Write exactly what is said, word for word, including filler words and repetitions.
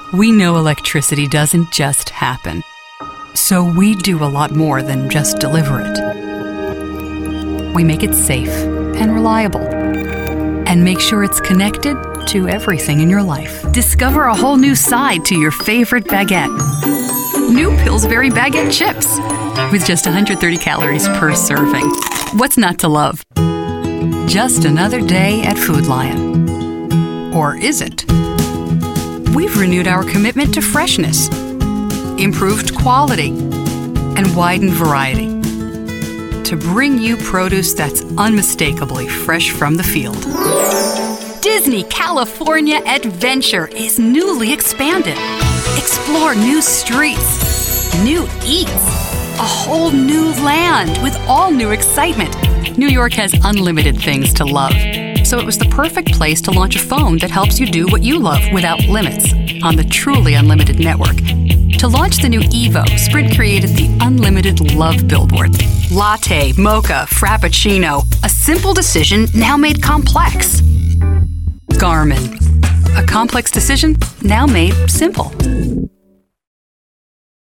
We know electricity doesn't just happen. So we do a lot more than just deliver it. We make it safe and reliable and make sure it's connected to everything in your life. Discover a whole new side to your favorite baguette. New Pillsbury Baguette Chips with just one hundred thirty calories per serving. What's not to love? Just another day at Food Lion. Or is it? We've renewed our commitment to freshness, improved quality, and widened variety to bring you produce that's unmistakably fresh from the field. Disney California Adventure is newly expanded. Explore new streets, new eats, a whole new land with all new excitement. New York has unlimited things to love, so it was the perfect place to launch a phone that helps you do what you love without limits on the truly unlimited network. To launch the new Evo, Sprint created the Unlimited Love Billboard. Latte, mocha, frappuccino, a simple decision now made complex. Garmin, a complex decision now made simple.